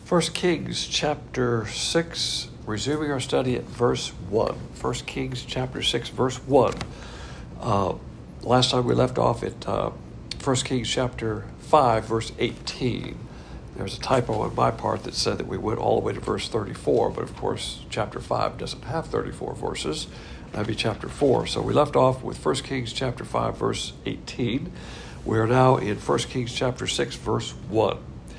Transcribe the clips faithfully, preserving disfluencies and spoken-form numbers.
First Kings chapter six, resuming our study at verse one. First Kings chapter six, verse one. Uh, last time we left off at uh, First Kings chapter five, verse eighteen. There's a typo on my part that said that we went all the way to verse thirty-four, but of course chapter five doesn't have thirty-four verses. That'd be chapter four. So we left off with First Kings chapter five, verse eighteen. We are now in First Kings chapter six, verse one.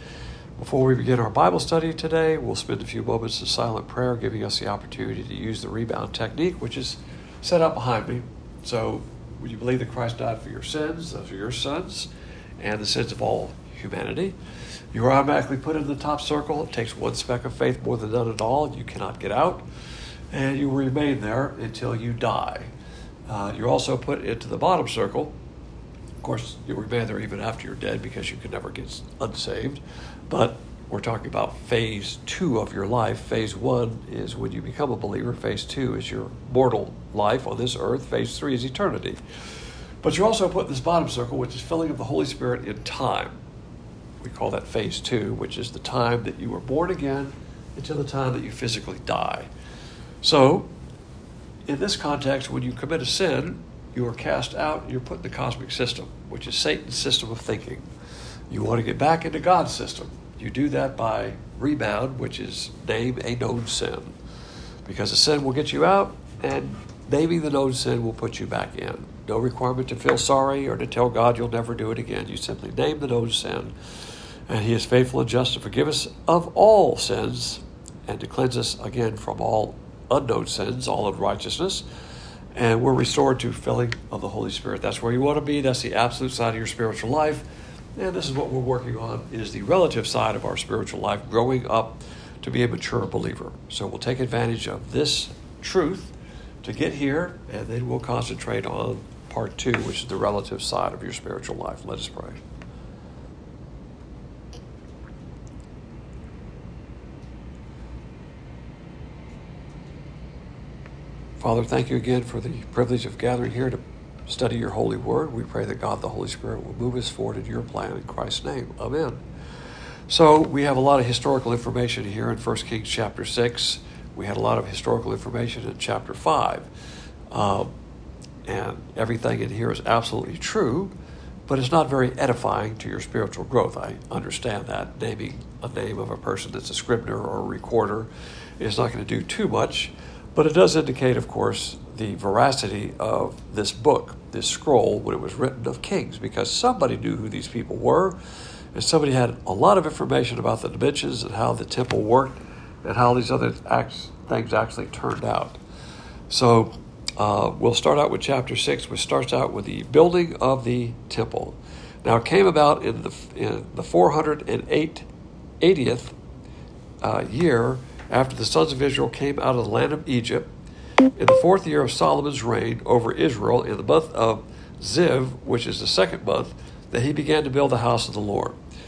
Before we begin our Bible study today, we'll spend a few moments in silent prayer, giving us the opportunity to use the rebound technique, which is set up behind me. So, would you believe that Christ died for your sins, those are your sins, and the sins of all humanity? You are automatically put in the top circle. It takes one speck of faith more than none at all. You cannot get out, and you remain there until you die. Uh, you're also put into the bottom circle. Of course, you remain there even after you're dead because you can never get unsaved. But we're talking about phase two of your life. Phase one is when you become a believer. Phase two is your mortal life on this earth. Phase three is eternity. But you're also put in this bottom circle, which is filling of the Holy Spirit in time. We call that phase two, which is the time that you were born again until the time that you physically die. So, in this context, when you commit a sin, you are cast out and you're put in the cosmic system, which is Satan's system of thinking. You want to get back into God's system. You do that by rebound, which is name a known sin. Because a sin will get you out, and naming the known sin will put you back in. No requirement to feel sorry or to tell God you'll never do it again. You simply name the known sin, and He is faithful and just to forgive us of all sins and to cleanse us again from all unknown sins, all unrighteousness. And we're restored to filling of the Holy Spirit. That's where you want to be. That's the absolute side of your spiritual life. And this is what we're working on, is the relative side of our spiritual life, growing up to be a mature believer. So we'll take advantage of this truth to get here, and then we'll concentrate on part two, which is the relative side of your spiritual life. Let us pray. Father, thank you again for the privilege of gathering here to study your holy word. We pray that God, the Holy Spirit, will move us forward in your plan in Christ's name. Amen. So we have a lot of historical information here in First Kings chapter six. We had a lot of historical information in chapter five. Um, and everything in here is absolutely true, but it's not very edifying to your spiritual growth. I understand that. Naming a name of a person that's a scrivener or a recorder is not going to do too much. But it does indicate, of course, the veracity of this book, this scroll, when it was written of kings, because somebody knew who these people were, and somebody had a lot of information about the dimensions and how the temple worked and how these other acts, things actually turned out. So uh, we'll start out with chapter six, which starts out with the building of the temple. Now it came about in the in the four hundred eightieth uh, year after the sons of Israel came out of the land of Egypt, in the fourth year of Solomon's reign over Israel, in the month of Ziv, which is the second month, that he began to build the house of the Lord.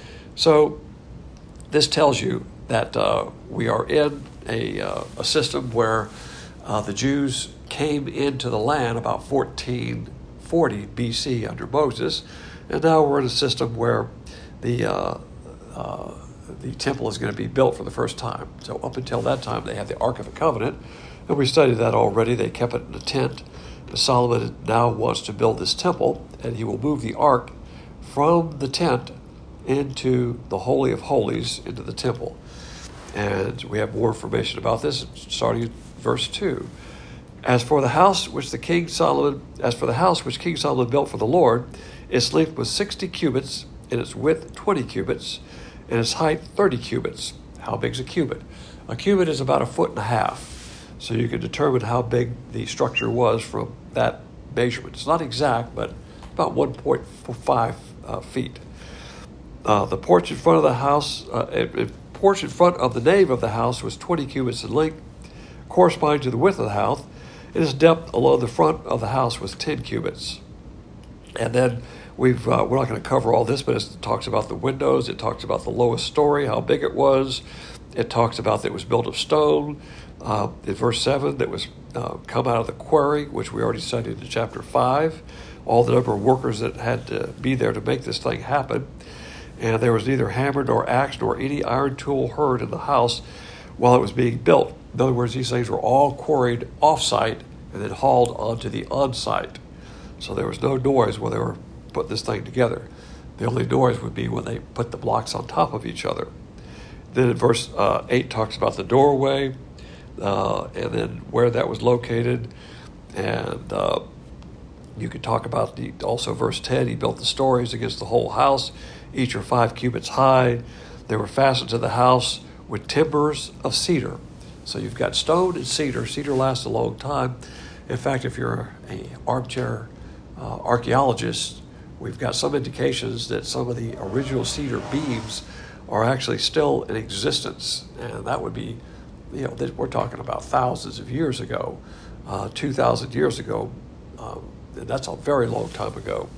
So this tells you that uh, we are in a, uh, a system where uh, the Jews came into the land about fourteen forty B C under Moses, and now we're in a system where the uh, uh, the temple is going to be built for the first time. So up until that time, they had the Ark of the Covenant, and we studied that already. They kept it in a tent. But Solomon now wants to build this temple, and he will move the Ark from the tent into the Holy of Holies, into the temple. And we have more information about this, starting in verse two. As for the house which the King Solomon, as for the house which King Solomon built for the Lord, its length was sixty cubits, and its width twenty cubits, and its height thirty cubits. How big is a cubit? A cubit is about a foot and a half. So you can determine how big the structure was from that measurement. It's not exact, but about one point five uh, feet. Uh, the porch in front of the house, uh, a porch in front of the nave of the house was twenty cubits in length, corresponding to the width of the house, and its depth along the front of the house was ten cubits. And then We've, uh, we're not going to cover all this, but it talks about the windows. It talks about the lowest story, how big it was. It talks about that it was built of stone. Uh, in verse seven, that was uh, come out of the quarry, which we already studied in chapter five. All the number of workers that had to be there to make this thing happen. and there was neither hammer nor axe nor any iron tool heard in the house while it was being built. In other words, these things were all quarried off-site and then hauled onto the on-site. So there was no noise when they were putting this thing together. The only noise would be when they put the blocks on top of each other. Then in verse uh, eight talks about the doorway, uh, and then where that was located. And uh, you could talk about the also verse ten, he built the stories against the whole house. Each are five cubits high. They were fastened to the house with timbers of cedar. So you've got stone and cedar. Cedar lasts a long time. In fact, if you're an armchair uh, archaeologist, we've got some indications that some of the original cedar beams are actually still in existence. And that would be, you know, we're talking about thousands of years ago, uh, two thousand years ago. Um, and that's a very long time ago.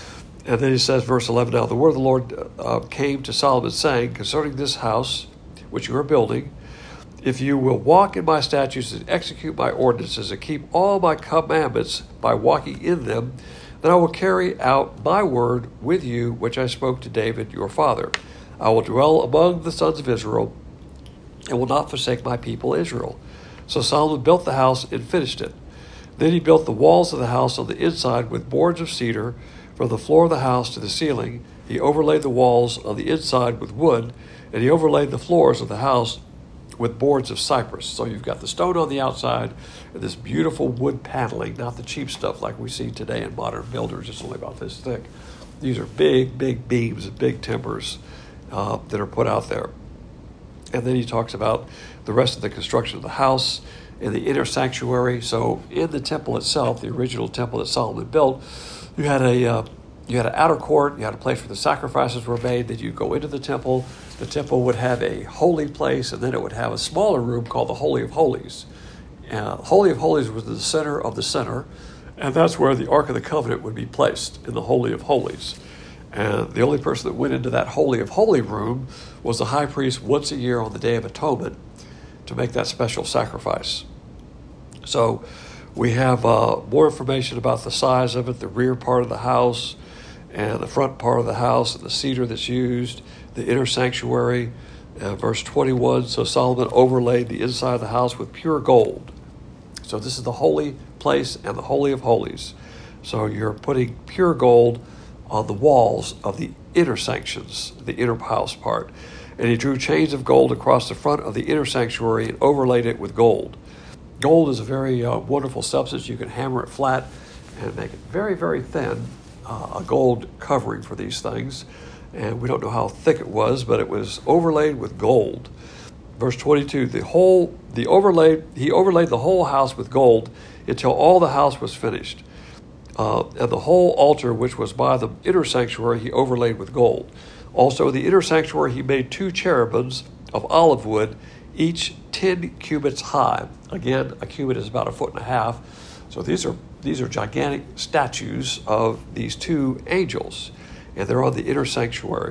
And then he says, verse eleven, now the word of the Lord uh, came to Solomon, saying, concerning this house which you are building, if you will walk in my statutes and execute my ordinances and keep all my commandments by walking in them, then I will carry out my word with you, which I spoke to David your father. I will dwell among the sons of Israel and will not forsake my people Israel. So Solomon built the house and finished it. Then he built the walls of the house on the inside with boards of cedar, from the floor of the house to the ceiling. He overlaid the walls on the inside with wood, and he overlaid the floors of the house with boards of cypress. So you've got the stone on the outside and this beautiful wood paneling, not the cheap stuff like we see today in modern builders. It's only about this thick. These are big, big beams and big timbers uh, that are put out there. And then he talks about the rest of the construction of the house and the inner sanctuary. So in the temple itself, the original temple that Solomon built, you had a uh, you had an outer court, you had a place where the sacrifices were made. Then you go into the temple. The temple would have a holy place, and then it would have a smaller room called the Holy of Holies. Uh, Holy of Holies was the center of the center, and that's where the Ark of the Covenant would be placed, in the Holy of Holies. And the only person that went into that Holy of Holy room was the high priest once a year on the Day of Atonement to make that special sacrifice. So we have uh, more information about the size of it, the rear part of the house, and the front part of the house, and the cedar that's used, the inner sanctuary. Uh, verse twenty-one, so Solomon overlaid the inside of the house with pure gold. So this is the holy place and the Holy of Holies. So you're putting pure gold on the walls of the inner sanctions, the inner house part. And he drew chains of gold across the front of the inner sanctuary and overlaid it with gold. Gold is a very uh, wonderful substance. You can hammer it flat and make it very, very thin, uh, a gold covering for these things. And we don't know how thick it was, but it was overlaid with gold. Verse twenty-two, the whole, the overlaid, he overlaid the whole house with gold until all the house was finished. Uh, and the whole altar, which was by the inner sanctuary, he overlaid with gold. Also, in the inner sanctuary, he made two cherubims of olive wood, each ten cubits high. Again, a cubit is about a foot and a half. So these are these are gigantic statues of these two angels, and they're on the inner sanctuary.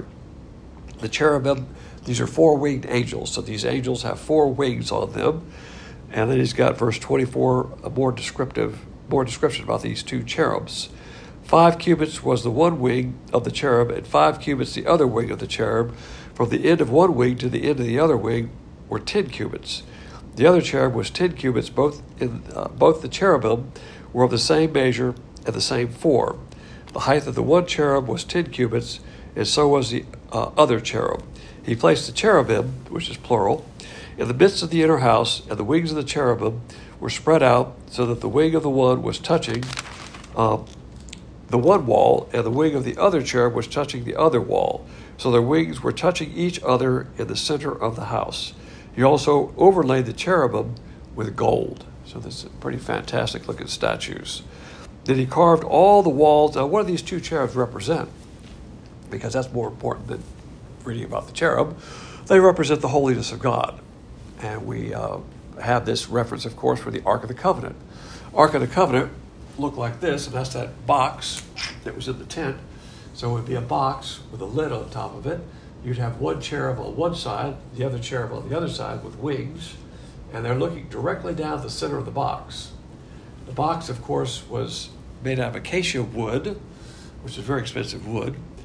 The cherubim, these are four-winged angels. So these angels have four wings on them. And then he's got verse twenty-four, a more descriptive, more description about these two cherubs. Five cubits was the one wing of the cherub, and five cubits the other wing of the cherub. From the end of one wing to the end of the other wing were ten cubits. The other cherub was ten cubits. Both in uh, both the cherubim were of the same measure and the same form. The height of the one cherub was ten cubits, and so was the uh, other cherub. He placed the cherubim, which is plural, in the midst of the inner house, and the wings of the cherubim were spread out so that the wing of the one was touching uh, the one wall, and the wing of the other cherub was touching the other wall. So their wings were touching each other in the center of the house. He also overlaid the cherubim with gold. So this is pretty fantastic looking statues. Then he carved all the walls. Now, what do these two cherubs represent? Because that's more important than reading about the cherub. They represent the holiness of God. And we uh, have this reference, of course, for the Ark of the Covenant. Ark of the Covenant looked like this, and that's that box that was in the tent. So it would be a box with a lid on top of it. You'd have one cherub on one side, the other cherub on the other side with wings, and they're looking directly down the center of the box. The box, of course, was made out of acacia wood, which is very expensive wood,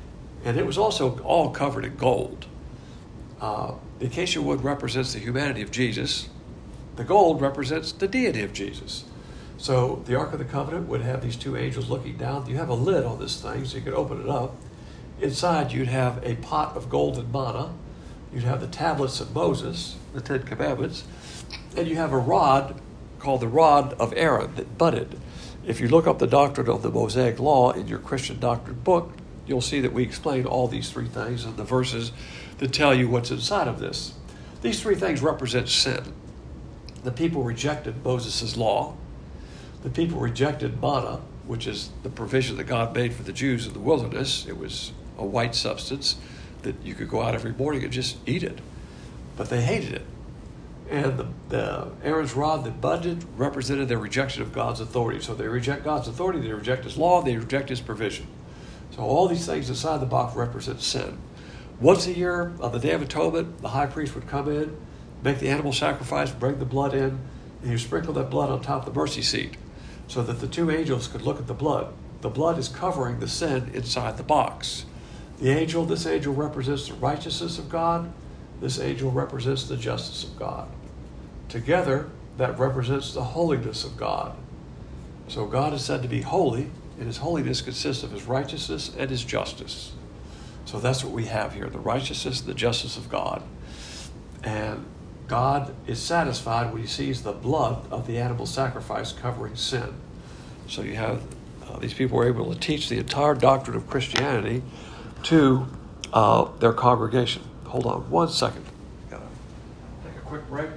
And it was also all covered in gold. Uh, the acacia wood represents the humanity of Jesus. The gold represents the deity of Jesus. So the Ark of the Covenant would have these two angels looking down. You have a lid on this thing, so you could open it up. Inside, you'd have a pot of golden manna. You'd have the tablets of Moses, the Ten Commandments. And you have a rod called the rod of Aaron that budded. If you look up the doctrine of the Mosaic Law in your Christian doctrine book, you'll see that we explain all these three things and the verses that tell you what's inside of this. These three things represent sin. The people rejected Moses' law. The people rejected manna, which is the provision that God made for the Jews in the wilderness. It was a white substance that you could go out every morning and just eat it. But they hated it. And the, the Aaron's rod that budded represented their rejection of God's authority. So they reject God's authority, they reject His law, they reject His provision. So all these things inside the box represent sin. Once a year, on the Day of Atonement, the high priest would come in, make the animal sacrifice, bring the blood in, and he would sprinkle that blood on top of the mercy seat so that the two angels could look at the blood. The blood is covering the sin inside the box. The angel, this angel represents the righteousness of God. This angel represents the justice of God. Together, that represents the holiness of God. So God is said to be holy, and His holiness consists of His righteousness and His justice. So that's what we have here, the righteousness and the justice of God. And God is satisfied when He sees the blood of the animal sacrifice covering sin. So you have, uh, these people were able to teach the entire doctrine of Christianity to uh, their congregation. Hold on one second. Gotta take a quick break.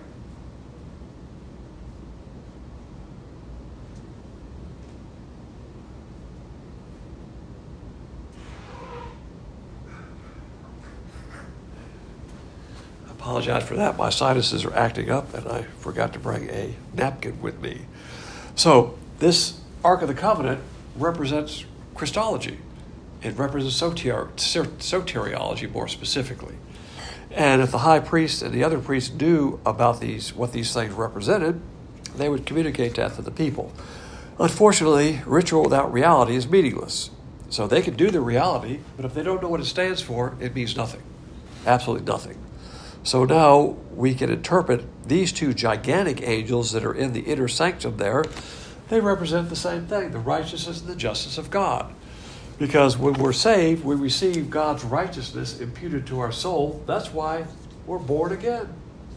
I apologize for that. My sinuses are acting up, and I forgot to bring a napkin with me. So this Ark of the Covenant represents Christology. It represents soter- soteriology more specifically. And if the high priest and the other priests knew about these, what these things represented, they would communicate that to the people. Unfortunately, ritual without reality is meaningless. So they can do the reality, but if they don't know what it stands for, it means nothing. Absolutely nothing. So now we can interpret these two gigantic angels that are in the inner sanctum there. They represent the same thing, the righteousness and the justice of God. Because when we're saved, we receive God's righteousness imputed to our soul. That's why we're born again.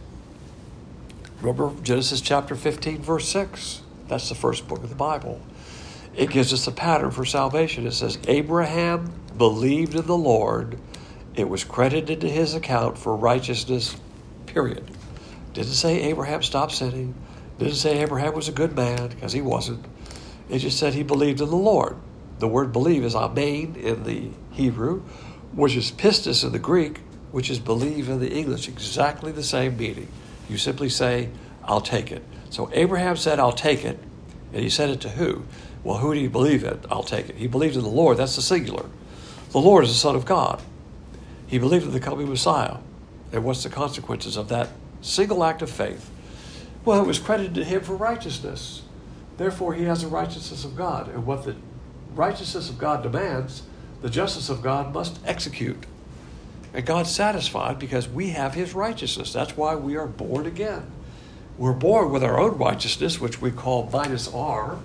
Remember Genesis chapter fifteen, verse six. That's the first book of the Bible. It gives us a pattern for salvation. It says, Abraham believed in the Lord. It was credited to his account for righteousness, period. Didn't say Abraham stopped sinning. Didn't say Abraham was a good man, because he wasn't. It just said he believed in the Lord. The word believe is amen in the Hebrew, which is pistis in the Greek, which is believe in the English. Exactly the same meaning. You simply say, I'll take it. So Abraham said, I'll take it. And he said it to who? Well, who do you believe in? I'll take it. He believed in the Lord. That's the singular. The Lord is the Son of God. He believed in the coming Messiah. And what's the consequences of that single act of faith? Well, it was credited to him for righteousness. Therefore, he has the righteousness of God. And what the righteousness of God demands, the justice of God must execute. And God's satisfied because we have His righteousness. That's why we are born again. We're born with our own righteousness, which we call minus R,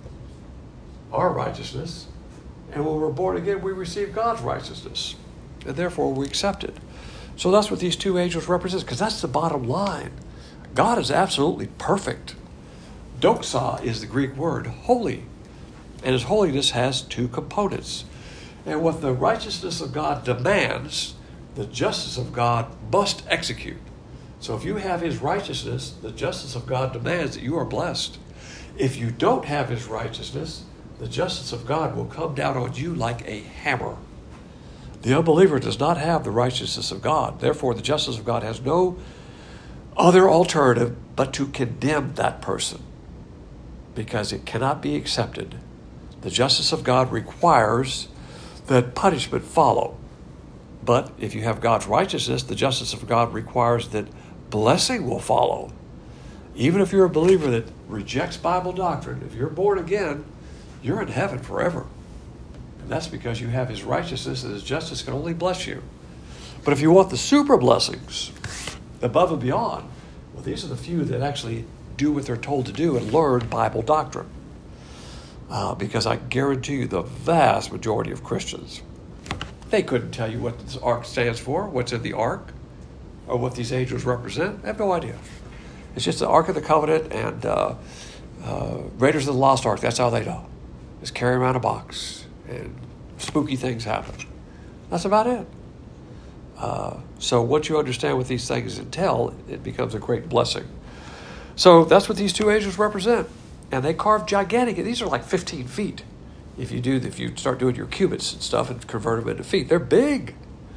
our righteousness. And when we're born again, we receive God's righteousness. And therefore we accept it. So that's what these two angels represent, because that's the bottom line. God is absolutely perfect. Doxa is the Greek word, holy. And His holiness has two components. And what the righteousness of God demands, the justice of God must execute. So if you have His righteousness, the justice of God demands that you are blessed. If you don't have His righteousness, the justice of God will come down on you like a hammer. The unbeliever does not have the righteousness of God. Therefore, the justice of God has no other alternative but to condemn that person, because it cannot be accepted. The justice of God requires that punishment follow. But if you have God's righteousness, the justice of God requires that blessing will follow. Even if you're a believer that rejects Bible doctrine, if you're born again, you're in heaven forever. And that's because you have his righteousness, and his justice can only bless you. But if you want the super blessings, above and beyond, well, these are the few that actually do what they're told to do and learn Bible doctrine. Uh, because I guarantee you the vast majority of Christians, they couldn't tell you what this ark stands for, what's in the ark, or what these angels represent. They have no idea. It's just the Ark of the Covenant and uh, uh, Raiders of the Lost Ark. That's all they know. Just carry around a box and spooky things happen. That's about it. Uh, so once you understand what these things entail, it becomes a great blessing. So that's what these two angels represent. And they carved gigantic. These are like fifteen feet. If you do, if you start doing your cubits and stuff and convert them into feet, they're big.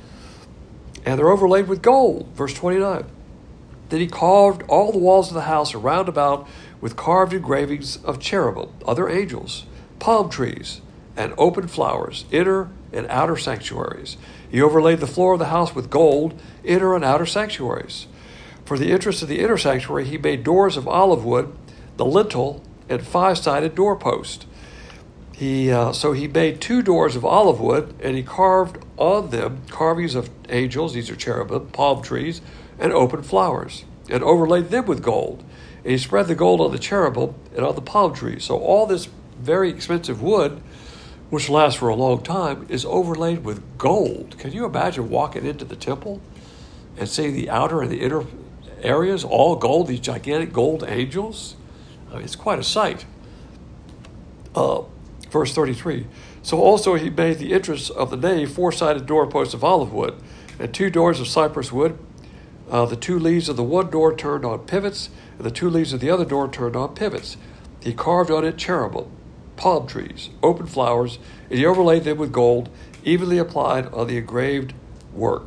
And they're overlaid with gold. Verse twenty-nine. Then he carved all the walls of the house around about with carved engravings of cherubim, other angels, palm trees, and open flowers, inner and outer sanctuaries. He overlaid the floor of the house with gold, inner and outer sanctuaries. For the entrance of the inner sanctuary, he made doors of olive wood, the lintel, and five-sided doorpost. He uh, so he made two doors of olive wood, and he carved on them carvings of angels, these are cherubim, palm trees, and open flowers, and overlaid them with gold. And he spread the gold on the cherubim and on the palm trees. So all this very expensive wood, which lasts for a long time, is overlaid with gold. Can you imagine walking into the temple and seeing the outer and the inner areas, all gold, these gigantic gold angels? I mean, it's quite a sight. Uh, verse thirty-three. So also he made the entrance of the nave four-sided doorposts of olive wood, and two doors of cypress wood. Uh, the two leaves of the one door turned on pivots, and the two leaves of the other door turned on pivots. He carved on it cherubim, palm trees, open flowers, and he overlaid them with gold, evenly applied on the engraved work.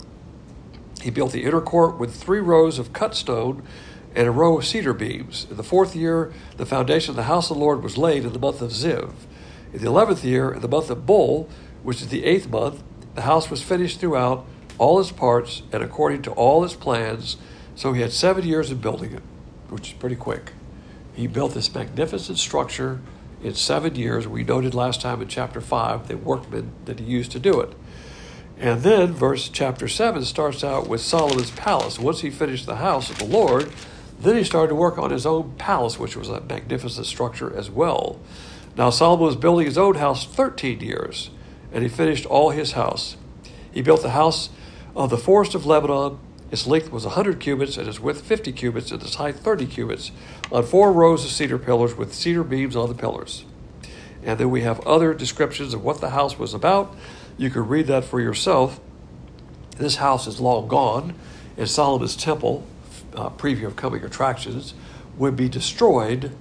He built the inner court with three rows of cut stone and a row of cedar beams. In the fourth year, the foundation of the house of the Lord was laid in the month of Ziv. In the eleventh year, in the month of Bul, which is the eighth month, the house was finished throughout, all its parts, and according to all its plans. So he had seven years in building it, which is pretty quick. He built this magnificent structure in seven years. We noted last time in chapter five the workmen that he used to do it. And then verse chapter seven starts out with Solomon's palace. Once he finished the house of the Lord, then he started to work on his own palace, which was a magnificent structure as well. Now Solomon was building his own house thirteen years, and he finished all his house. He built the house of the forest of Lebanon. Its length was one hundred cubits, and its width fifty cubits, and its height thirty cubits, on four rows of cedar pillars with cedar beams on the pillars. And then we have other descriptions of what the house was about. You can read that for yourself. This house is long gone, and Solomon's temple, uh, preview of coming attractions, would be destroyed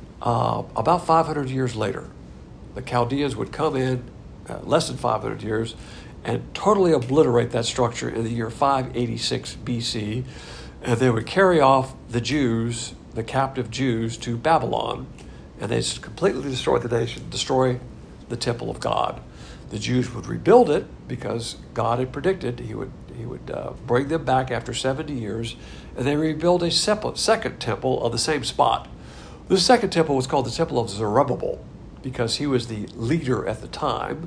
uh, about five hundred years later. The Chaldeans would come in, uh, less than five hundred years, and totally obliterate that structure in the year five eighty-six B C. And they would carry off the Jews, the captive Jews, to Babylon, and they completely destroy the nation, destroy the temple of God. The Jews would rebuild it because God had predicted he would he would uh, bring them back after seventy years, and they rebuild a separate, second temple on the same spot. The second temple was called the Temple of Zerubbabel because he was the leader at the time.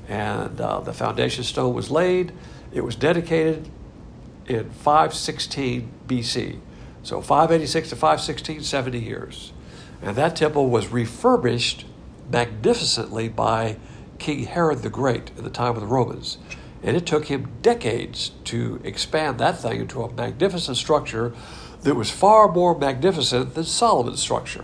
And uh, the foundation stone was laid. It was dedicated in five sixteen B C. So five eighty-six to five sixteen, seventy years. And that temple was refurbished magnificently by King Herod the Great in the time of the Romans. And it took him decades to expand that thing into a magnificent structure that was far more magnificent than Solomon's structure.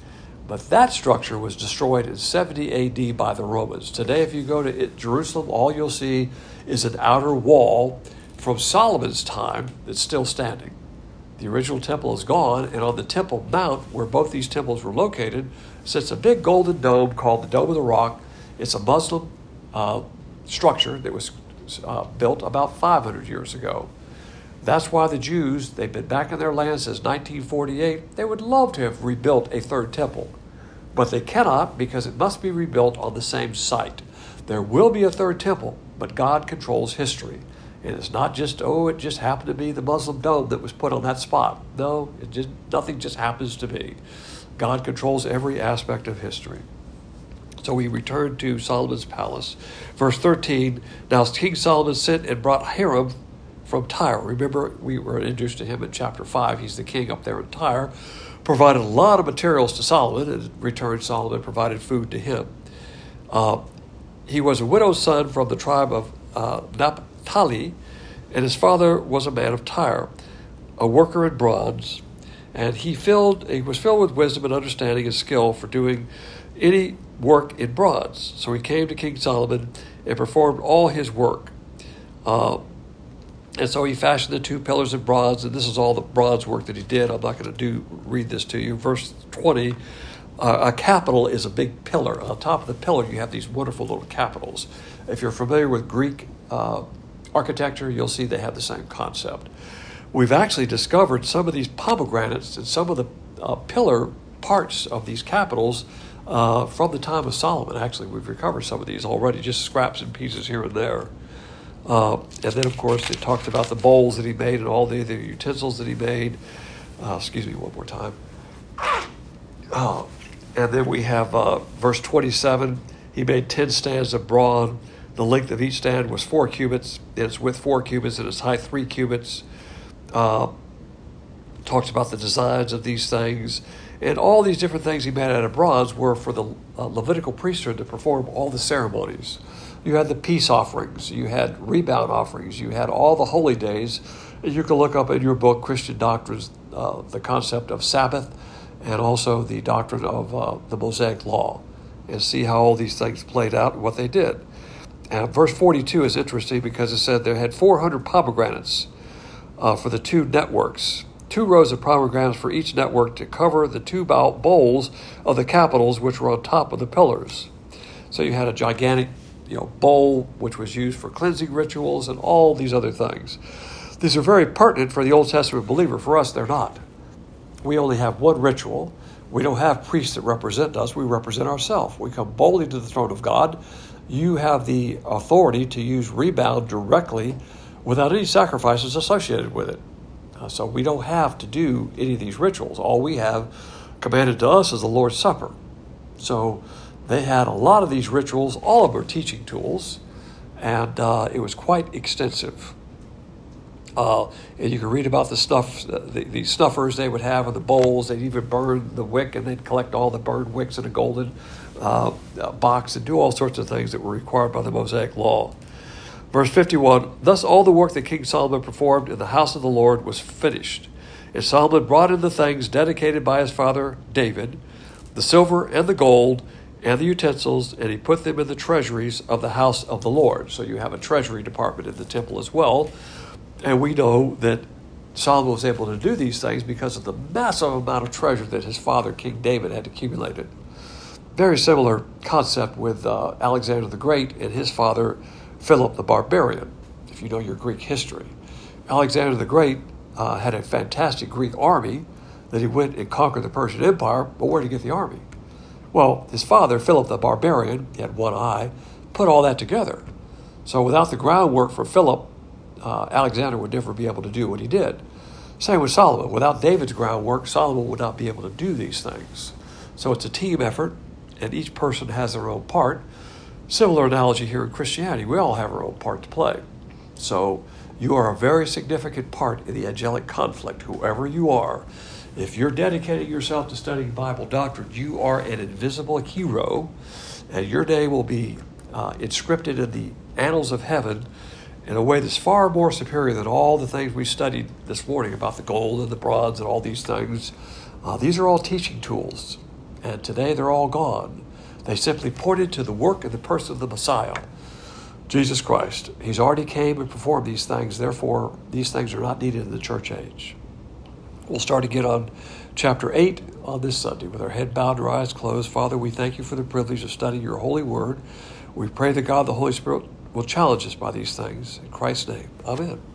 But that structure was destroyed in seventy A D by the Romans. Today, if you go to it, Jerusalem, all you'll see is an outer wall from Solomon's time that's still standing. The original temple is gone, and on the Temple Mount, where both these temples were located, sits a big golden dome called the Dome of the Rock. It's a Muslim uh, structure that was uh, built about five hundred years ago. That's why the Jews, they've been back in their land since nineteen forty-eight. They would love to have rebuilt a third temple, but they cannot because it must be rebuilt on the same site. There will be a third temple, but God controls history. And it's not just, oh, it just happened to be the Muslim dome that was put on that spot. No, it just nothing just happens to be. God controls every aspect of history. So we return to Solomon's palace. Verse thirteen, now King Solomon sent and brought Hiram from Tyre. Remember, we were introduced to him in chapter five. He's the king up there in Tyre. Provided a lot of materials to Solomon, and in return Solomon provided food to him. Uh, he was a widow's son from the tribe of uh, Naphtali, and his father was a man of Tyre, a worker in bronze, and he filled he was filled with wisdom and understanding and skill for doing any work in bronze. So he came to King Solomon and performed all his work. Uh, and so he fashioned the two pillars of bronze, and this is all the bronze work that he did. I'm not going to do read this to you. Verse twenty, uh, a capital is a big pillar. On top of the pillar, you have these wonderful little capitals. If you're familiar with Greek uh, architecture, you'll see they have the same concept. We've actually discovered some of these pomegranates and some of the uh, pillar parts of these capitals uh, from the time of Solomon. Actually, we've recovered some of these already, just scraps and pieces here and there. Uh, and then, of course, it talked about the bowls that he made and all the, the utensils that he made. Uh, excuse me one more time. Uh, and then we have uh, verse twenty-seven. He made ten stands of bronze. The length of each stand was four cubits, and its width four cubits, and its height three cubits. Uh, talks about the designs of these things. And all these different things he made out of bronze were for the uh, Levitical priesthood to perform all the ceremonies. You had the peace offerings, you had rebound offerings, you had all the holy days. And you can look up in your book, Christian Doctrines, uh, the concept of Sabbath and also the doctrine of uh, the Mosaic Law, and see how all these things played out and what they did. And verse forty-two is interesting because it said they had four hundred pomegranates uh, for the two networks, two rows of pomegranates for each network to cover the two bowls of the capitals which were on top of the pillars. So you had a gigantic you know, bowl which was used for cleansing rituals and all these other things. These are very pertinent for the Old Testament believer. For us, they're not. We only have one ritual. We don't have priests that represent us. We represent ourselves. We come boldly to the throne of God. You have the authority to use rebound directly without any sacrifices associated with it. Uh, so we don't have to do any of these rituals. All we have commanded to us is the Lord's Supper. So they had a lot of these rituals. All of them are teaching tools, and uh, it was quite extensive. Uh, and you can read about the snuff, the, the snuffers they would have in the bowls. They'd even burn the wick, and they'd collect all the burned wicks in a golden uh, box and do all sorts of things that were required by the Mosaic Law. Verse fifty-one, thus all the work that King Solomon performed in the house of the Lord was finished. And Solomon brought in the things dedicated by his father David, the silver and the gold, and the utensils, and he put them in the treasuries of the house of the Lord. So you have a treasury department in the temple as well. And we know that Solomon was able to do these things because of the massive amount of treasure that his father, King David, had accumulated. Very similar concept with uh, Alexander the Great and his father, Philip the Barbarian, if you know your Greek history. Alexander the Great uh, had a fantastic Greek army that he went and conquered the Persian Empire, but where did he get the army? Well, his father, Philip the Barbarian, he had one eye, put all that together. So without the groundwork for Philip, uh, Alexander would never be able to do what he did. Same with Solomon. Without David's groundwork, Solomon would not be able to do these things. So it's a team effort, and each person has their own part. Similar analogy here in Christianity. We all have our own part to play. So you are a very significant part in the angelic conflict, whoever you are. If you're dedicating yourself to studying Bible doctrine, you are an invisible hero, and your day will be uh, inscripted in the annals of heaven in a way that's far more superior than all the things we studied this morning about the gold and the bronze and all these things. Uh, these are all teaching tools, and today they're all gone. They simply pointed to the work and the person of the Messiah, Jesus Christ. He's already came and performed these things, therefore these things are not needed in the church age. We'll start again on chapter eight on this Sunday with our head bowed and our eyes closed. Father, we thank you for the privilege of studying your holy word. We pray that God, the Holy Spirit, will challenge us by these things. In Christ's name, amen.